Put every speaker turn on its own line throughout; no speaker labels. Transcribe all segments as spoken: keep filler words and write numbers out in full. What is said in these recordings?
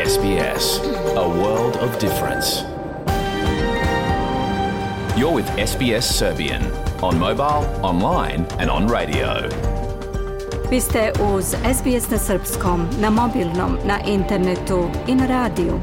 S B S, a world of difference. You're with S B S Serbian on mobile, online and on radio.
Vi ste uz S B S na srpskom, na mobilnom, na internetu i na radiju.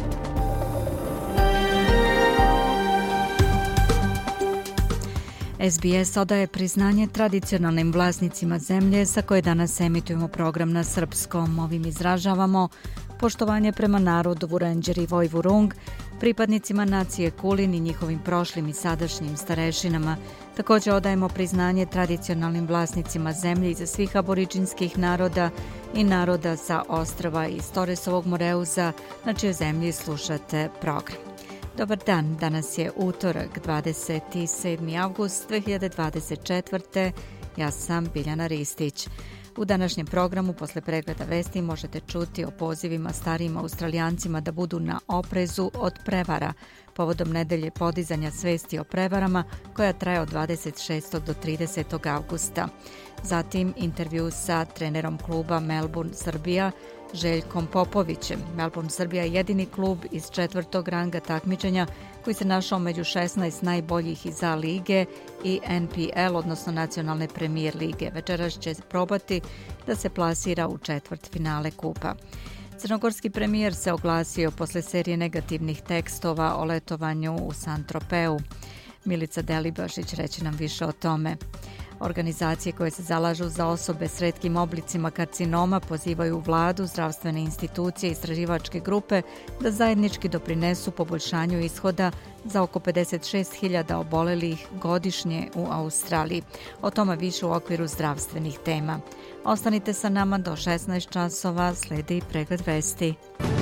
S B S odaje priznanje tradicionalnim vlasnicima zemlje sa koje danas emitujemo program na srpskom. Ovim izražavamo poštovanje prema narodu Vurenđer i Vojvurung, pripadnicima nacije Kulin i njihovim prošlim i sadašnjim starešinama. Također odajemo priznanje tradicionalnim vlasnicima zemlje iza svih aboriđinskih naroda i naroda sa ostrva iz Toresovog Moreuza, na čijoj zemlji slušate program. Dobar dan, danas je utorak, dvadeset sedmi avgust dve hiljade dvadeset četvrte. Ja sam Biljana Ristić. U današnjem programu posle pregleda vesti možete čuti o pozivima starijim Australijancima da budu na oprezu od prevara povodom nedelje podizanja svesti o prevarama koja traje od dvadeset šestog do tridesetog avgusta. Zatim intervju sa trenerom kluba Melbourne Srbija Željkom Popovićem. Melbourne Srbija je jedini klub iz četvrtog ranga takmičenja koji se našao među šesnaest najboljih iz A lige i N P L, odnosno nacionalne premijer lige. Večeras će probati da se plasira u četvrt finale kupa. Crnogorski premijer se oglasio posle serije negativnih tekstova o letovanju u Saint-Tropeu. Milica Delibašić reće nam više o tome. Organizacije koje se zalažu za osobe s retkim oblicima karcinoma pozivaju vladu, zdravstvene institucije i istraživačke grupe da zajednički doprinesu poboljšanju ishoda za oko pedeset šest hiljada obolelih godišnje u Australiji. O tome više u okviru zdravstvenih tema. Ostanite sa nama do šesnaest časova, sledi pregled vesti.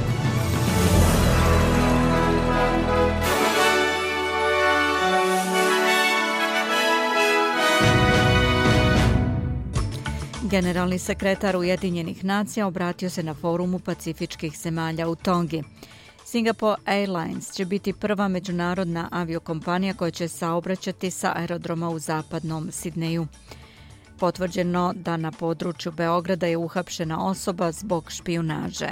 Generalni sekretar Ujedinjenih nacija obratio se na forumu pacifičkih zemalja u Tongi. Singapore Airlines će biti prva međunarodna aviokompanija koja će saobraćati sa aerodroma u zapadnom Sidneju. Potvrđeno da na području Beograda je uhapšena osoba zbog špijunaže.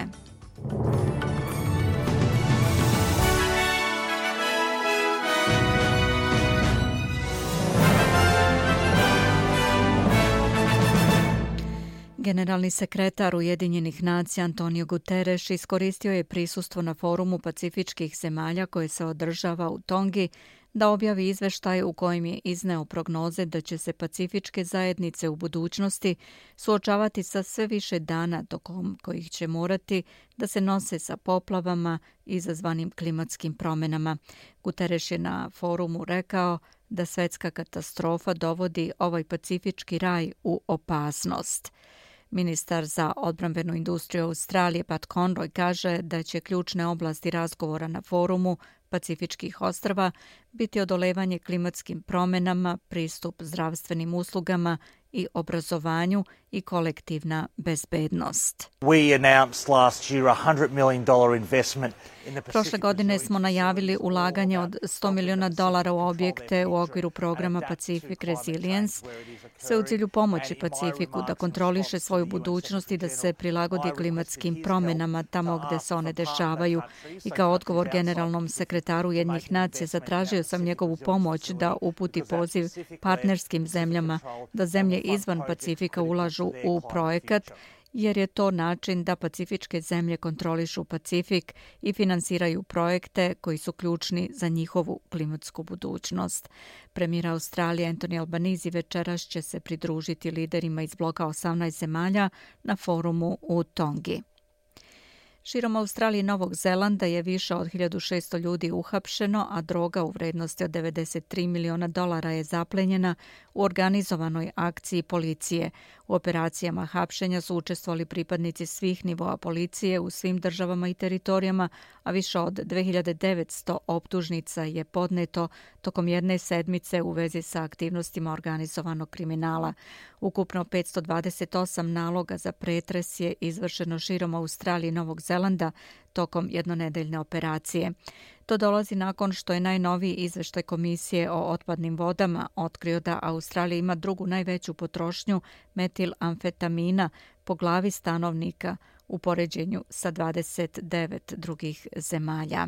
Generalni sekretar Ujedinjenih nacija Antonio Guterres iskoristio je prisustvo na forumu pacifičkih zemalja koje se održava u Tongi da objavi izveštaj u kojem je izneo prognoze da će se pacifičke zajednice u budućnosti suočavati sa sve više dana tokom kojih će morati da se nose sa poplavama izazvanim klimatskim promjenama. Guterres je na forumu rekao da svetska katastrofa dovodi ovaj pacifički raj u opasnost. Ministar za odbrambenu industriju Australije Pat Conroy kaže da će ključne oblasti razgovora na forumu Pacifičkih ostrva biti odolevanje klimatskim promjenama, pristup zdravstvenim uslugama i obrazovanju i kolektivna bezbednost. Prošle godine smo najavili ulaganje od sto miliona dolara u objekte u okviru programa Pacific Resilience, sve u cilju pomoći Pacifiku da kontroliše svoju budućnost i da se prilagodi klimatskim promjenama tamo gde se one dešavaju. I kao odgovor generalnom sekretaru Ujedinjenih nacija zatražio sam njegovu pomoć da uputi poziv partnerskim zemljama da zemlje izvan Pacifika ulažu u projekat, jer je to način da pacifičke zemlje kontrolišu Pacifik i finansiraju projekte koji su ključni za njihovu klimatsku budućnost. Premijer Australije Anthony Albanese večeras će se pridružiti liderima iz bloka osamnaest zemalja na forumu u Tongi. Širom Australije i Novog Zelanda je više od hiljadu šesto ljudi uhapšeno, a droga u vrednosti od devedeset tri miliona dolara je zaplenjena u organizovanoj akciji policije. U operacijama hapšenja su učestvovali pripadnici svih nivoa policije u svim državama i teritorijama, a više od dve hiljade devetsto optužnica je podneto tokom jedne sedmice u vezi sa aktivnostima organizovanog kriminala. Ukupno petsto dvadeset osam naloga za pretres je izvršeno širom Australije i Novog Zelanda tokom jednonedeljne operacije. To dolazi nakon što je najnoviji izveštaj Komisije o otpadnim vodama otkrio da Australija ima drugu najveću potrošnju metilamfetamina po glavi stanovnika u poređenju sa dvadeset devet drugih zemalja.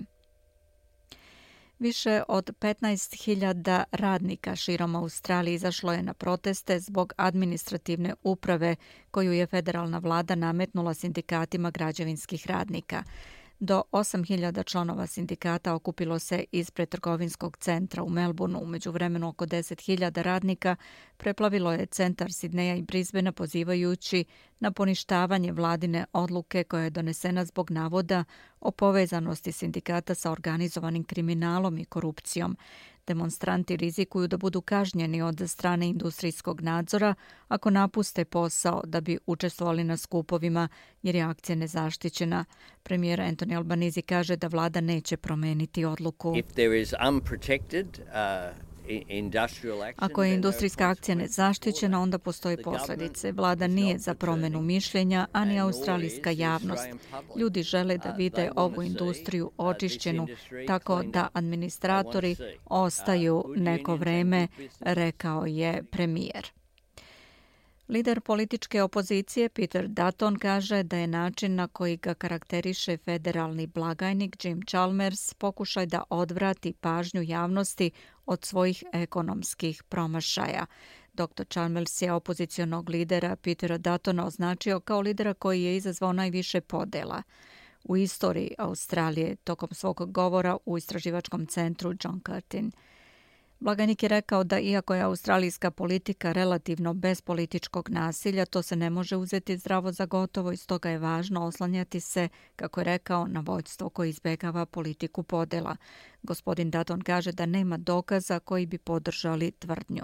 Više od petnaest hiljada radnika širom Australije izašlo je na proteste zbog administrativne uprave koju je federalna vlada nametnula sindikatima građevinskih radnika. Do osam hiljada članova sindikata okupilo se ispred trgovinskog centra u Melbourneu. U međuvremenu oko deset hiljada radnika preplavilo je centar Sidneja i Brisbanea pozivajući na poništavanje vladine odluke koja je donesena zbog navoda o povezanosti sindikata sa organizovanim kriminalom i korupcijom. Demonstranti rizikuju da budu kažnjeni od strane industrijskog nadzora ako napuste posao da bi učestvovali na skupovima jer je akcija nezaštićena. Premijer Anthony Albanese kaže da vlada neće promeniti odluku.
If there is unprotected, uh...
Ako je industrijska akcija nezaštićena, onda postoji posljedice. Vlada nije za promjenu mišljenja, a ni australijska javnost. Ljudi žele da vide ovu industriju očišćenu, tako da administratori ostaju neko vreme, rekao je premijer. Lider političke opozicije Peter Dutton kaže da je način na koji ga karakteriše federalni blagajnik Jim Chalmers pokušaj da odvrati pažnju javnosti od svojih ekonomskih promašaja. doktor Chalmers je opozicionog lidera Petera Duttona označio kao lidera koji je izazvao najviše podela u istoriji Australije tokom svog govora u istraživačkom centru John Curtin. Blagajnik je rekao da iako je australijska politika relativno bez političkog nasilja, to se ne može uzeti zdravo za gotovo i stoga je važno oslanjati se, kako je rekao, na vođstvo koje izbjegava politiku podela. Gospodin Dutton kaže da nema dokaza koji bi podržali tvrdnju.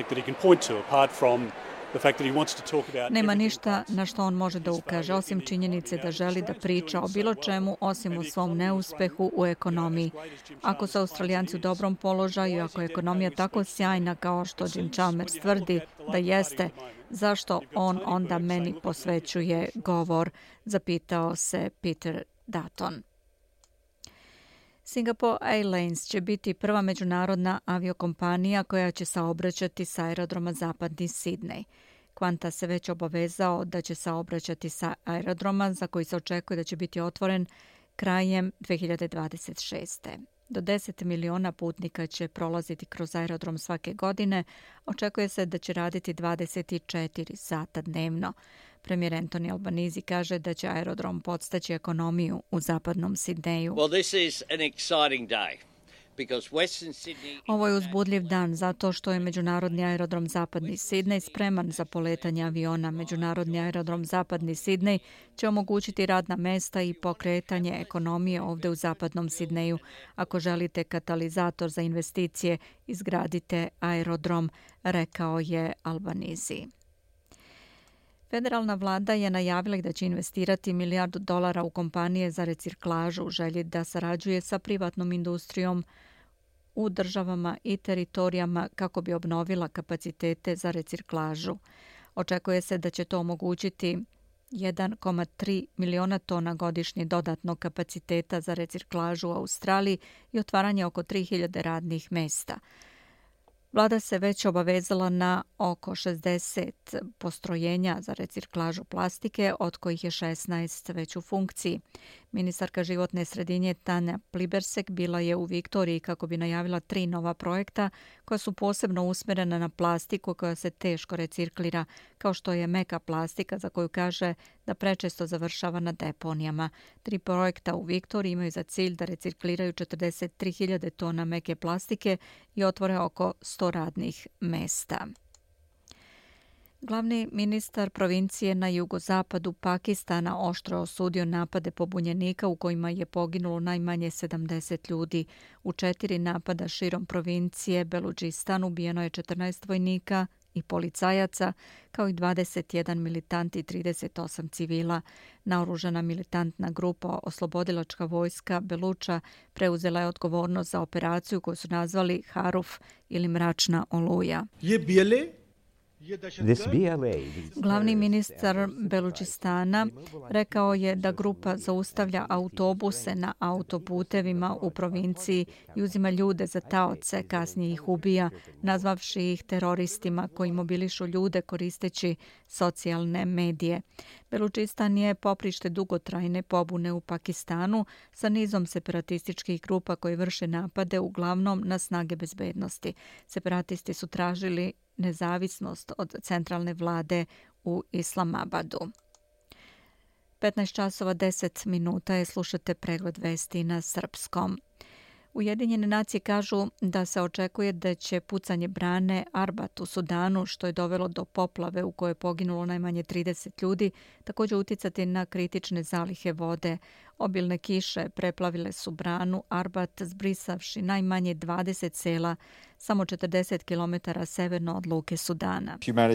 Nema ništa na što on može da ukaže, osim činjenice da želi da priča o bilo čemu, osim o svom neuspehu u ekonomiji. Ako su Australijanci u dobrom položaju i ako je ekonomija tako sjajna kao što Jim Chalmers tvrdi da jeste, zašto on onda meni posvećuje govor, zapitao se Peter Dutton. Singapore Airlines će biti prva međunarodna aviokompanija koja će saobraćati sa aerodroma Zapadni Sidnej. Qantas se već obavezao da će saobraćati sa aerodroma za koji se očekuje da će biti otvoren krajem dve hiljade dvadeset šeste. Do deset miliona putnika će prolaziti kroz aerodrom svake godine. Očekuje se da će raditi dvadeset četiri sata dnevno. Premijer Anthony Albanese kaže da će aerodrom podstaći ekonomiju u zapadnom Sidneju.
Well, this is an exciting day.
Ovo je uzbudljiv dan zato što je Međunarodni aerodrom Zapadni Sidnej spreman za poletanje aviona. Međunarodni aerodrom Zapadni Sidnej će omogućiti radna mesta i pokretanje ekonomije ovdje u Zapadnom Sidneju. Ako želite katalizator za investicije, izgradite aerodrom, rekao je Albanese. Federalna vlada je najavila da će investirati milijardu dolara u kompanije za reciklažu u želji da sarađuje sa privatnom industrijom u državama i teritorijama kako bi obnovila kapacitete za reciklažu. Očekuje se da će to omogućiti jedan zarez tri miliona tona godišnje dodatnog kapaciteta za reciklažu u Australiji i otvaranje oko tri hiljade radnih mesta. Vlada se već obavezala na oko šezdeset postrojenja za reciklažu plastike, od kojih je šesnaest već u funkciji. Ministarka životne sredine Tanja Plibersek bila je u Viktoriji kako bi najavila tri nova projekta koja su posebno usmjerena na plastiku koja se teško reciklira, kao što je meka plastika za koju kaže da prečesto završava na deponijama. Tri projekta u Viktoriji imaju za cilj da recikliraju četrdeset tri hiljade tona meke plastike i otvore oko sto radnih mesta. Glavni ministar provincije na jugozapadu Pakistana oštro osudio napade pobunjenika u kojima je poginulo najmanje sedamdeset ljudi. U četiri napada širom provincije Beludžistan ubijeno je četrnaest vojnika i policajaca, kao i dvadeset jedan militant i trideset osam civila. Naoružana militantna grupa Oslobodilačka vojska Beluča preuzela je odgovornost za operaciju koju su nazvali Haruf ili Mračna oluja.
Je bijele
Glavni ministar Belučistana rekao je da grupa zaustavlja autobuse na autoputevima u provinciji i uzima ljude za taoce, kasnije ih ubija, nazvavši ih teroristima koji mobilišu ljude koristeći socijalne medije. Belučistan je poprište dugotrajne pobune u Pakistanu sa nizom separatističkih grupa koji vrše napade uglavnom na snage bezbednosti. Separatisti su tražili nezavisnost od centralne vlade u Islamabadu. petnaest časova deset minuta je, slušate pregled vesti na srpskom. Ujedinjene nacije kažu da se očekuje da će pucanje brane Arbat u Sudanu, što je dovelo do poplave u kojoj je poginulo najmanje trideset ljudi, također uticati na kritične zalihe vode. Obilne kiše preplavile su branu Arbat, zbrisavši najmanje dvadeset sela samo četrdeset kilometara severno od luke Sudana.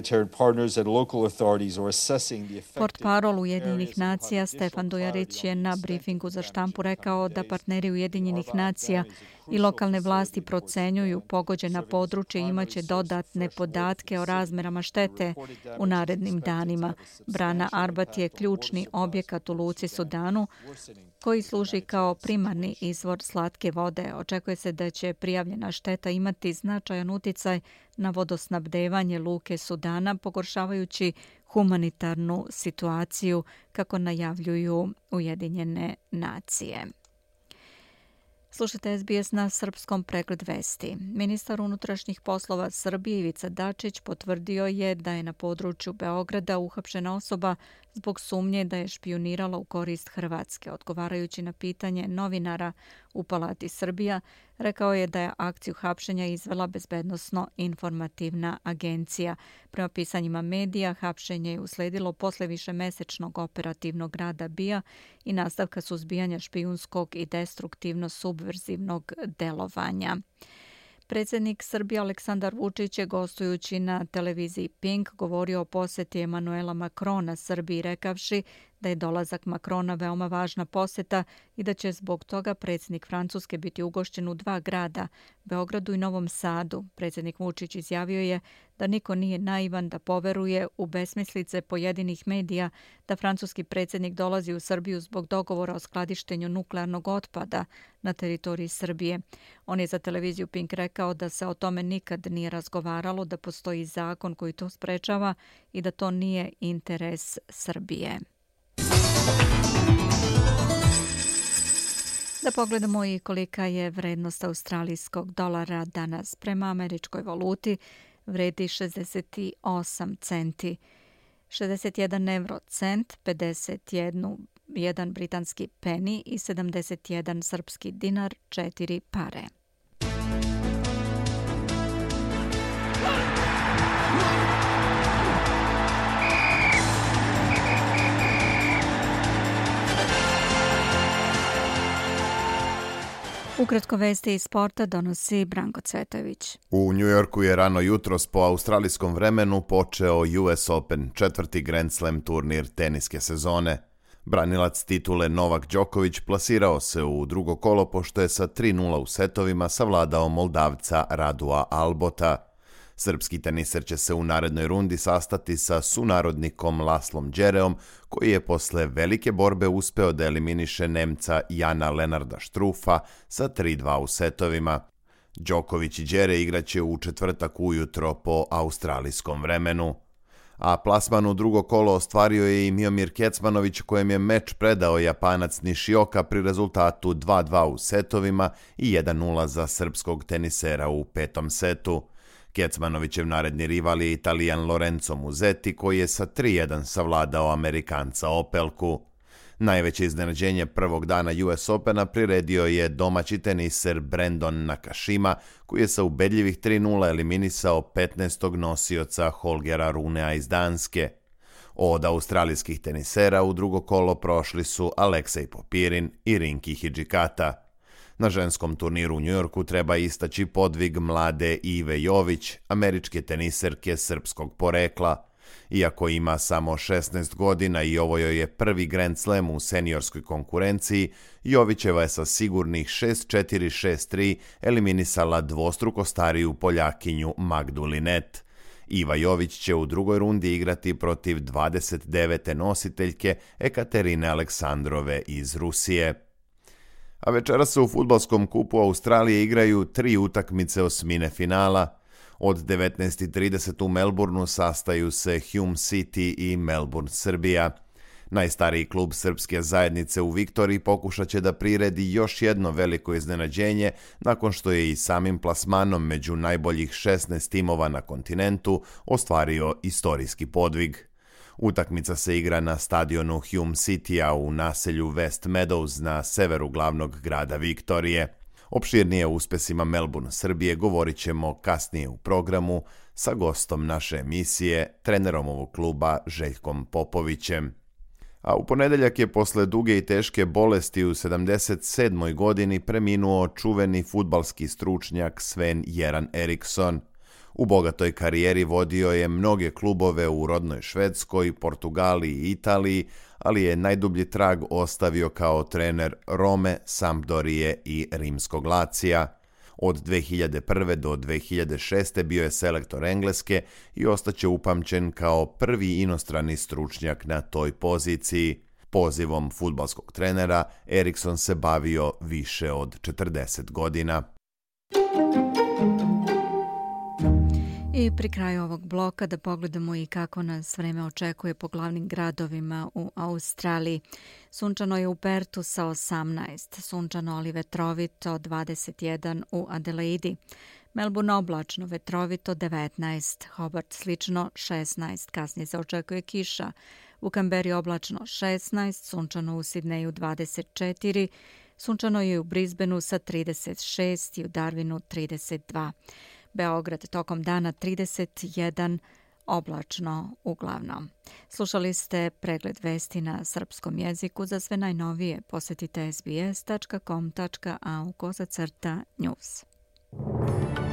Portparol Ujedinjenih nacija Stefan Dujarić je na brifingu za štampu rekao da partneri Ujedinjenih nacija i lokalne vlasti procenjuju pogođena područja i imaće dodatne podatke o razmerama štete u narednim danima. Brana Arbat je ključni objekat u luci Sudanu koji služi kao primarni izvor slatke vode. Očekuje se da će prijavljena šteta imati značajan uticaj na vodosnabdevanje luke Sudana, pogoršavajući humanitarnu situaciju, kako najavljuju Ujedinjene nacije. Slušajte S B S na srpskom, pregled vesti. Ministar unutrašnjih poslova Srbije Ivica Dačić potvrdio je da je na području Beograda uhapšena osoba zbog sumnje da je špijunirala u korist Hrvatske. Odgovarajući na pitanje novinara u Palati Srbija, rekao je da je akciju hapšenja izvela Bezbednosno-informativna agencija. Prema pisanjima medija, hapšenje je usledilo posle višemesečnog operativnog rada B I A i nastavka suzbijanja špijunskog i destruktivno subverzivnog delovanja. Predsjednik Srbije Aleksandar Vučić je, gostujući na televiziji Pink, govorio o posjeti Emanuela Makrona Srbiji, rekavši da je dolazak Makrona veoma važna posjeta i da će zbog toga predsjednik Francuske biti ugošćen u dva grada, Beogradu i Novom Sadu. Predsjednik Vučić izjavio je da niko nije naivan da poveruje u besmislice pojedinih medija da francuski predsjednik dolazi u Srbiju zbog dogovora o skladištenju nuklearnog otpada na teritoriji Srbije. On je za televiziju Pink rekao da se o tome nikad nije razgovaralo, da postoji zakon koji to sprečava i da to nije interes Srbije. Da pogledamo i kolika je vrednost australijskog dolara danas. Prema američkoj valuti vredi šezdeset osam centi, šezdeset jedan euro cent, pedeset jedan britanski peni i sedamdeset jedan srpski dinar, četiri pare. Ukratko vesti iz sporta donosi Branko Cvetović.
U Njujorku je rano jutros po australijskom vremenu počeo U S Open, četvrti Grand Slam turnir teniske sezone. Branilac titule Novak Đoković plasirao se u drugo kolo pošto je sa tri nula u setovima savladao Moldavca Radua Albota. Srpski teniser će se u narednoj rundi sastati sa sunarodnikom Laslom Đereom, koji je posle velike borbe uspeo da eliminiše Nemca Jana Lenarda Štrufa sa tri dva u setovima. Đoković i Đere igraće u četvrtak ujutro po australijskom vremenu. A plasman u drugo kolo ostvario je i Miomir Kecmanović, kojem je meč predao Japanac Nishioka pri rezultatu dva dva u setovima i jedan nula za srpskog tenisera u petom setu. Kecmanovićev naredni rival je Italijan Lorenzo Musetti, koji je sa tri jedan savladao Amerikanca Opelku. Najveće iznenađenje prvog dana U S Opena priredio je domaći teniser Brandon Nakashima, koji je sa ubedljivih tri nula eliminisao petnaestog nosioca Holgera Runea iz Danske. Od australijskih tenisera u drugo kolo prošli su Aleksej Popirin i Rinki Hidžikata. Na ženskom turniru u Njujorku treba istaći podvig mlade Ive Jović, američke teniserke srpskog porekla. Iako ima samo šesnaest godina i ovo joj je prvi Grand Slam u seniorskoj konkurenciji, Jovićeva je sa sigurnih šest četiri šest tri eliminisala dvostruko stariju Poljakinju Magdu Linet. Iva Jović će u drugoj rundi igrati protiv dvadeset devete nositeljke Ekaterine Aleksandrove iz Rusije. A večeras se u fudbalskom kupu Australije igraju tri utakmice osmine finala. Od devetnaest i trideset u Melbourneu sastaju se Hume City i Melbourne Srbija. Najstariji klub srpske zajednice u Viktoriji pokušat će da priredi još jedno veliko iznenađenje nakon što je i samim plasmanom među najboljih šesnaest timova na kontinentu ostvario istorijski podvig. Utakmica se igra na stadionu Hume Citya u naselju West Meadows na severu glavnog grada Viktorije. Opširnije o uspesima Melbourne Srbije govorit ćemo kasnije u programu sa gostom naše emisije, trenerom ovog kluba Željkom Popovićem. A u ponedeljak je posle duge i teške bolesti u sedamdeset sedmoj godini preminuo čuveni fudbalski stručnjak Sven-Göran Eriksson. U bogatoj karijeri vodio je mnoge klubove u rodnoj Švedskoj, Portugaliji i Italiji, ali je najdublji trag ostavio kao trener Rome, Sampdorije i Rimskog Lacija. Od dve hiljade prve do dve hiljade šeste bio je selektor Engleske i ostaće upamćen kao prvi inostrani stručnjak na toj poziciji. Pozivom fudbalskog trenera Eriksson se bavio više od četrdeset godina.
I pri kraju ovog bloka da pogledamo i kako nas vreme očekuje po glavnim gradovima u Australiji. Sunčano je u Pertu sa osamnaest, sunčano ali vetrovito dvadeset jedan u Adelaidi. Melbourne oblačno, vetrovito devetnaest, Hobart slično šesnaest, kasnije se očekuje kiša. U Kamberi oblačno šesnaest, sunčano u Sidneju dvadeset četiri, sunčano je u Brisbaneu sa trideset šest i u Darwinu trideset dva. Beograd tokom dana trideset jedan, oblačno uglavnom. Slušali ste pregled vesti na srpskom jeziku. Za sve najnovije posetite s b s tačka com tačka a u kozacrta news.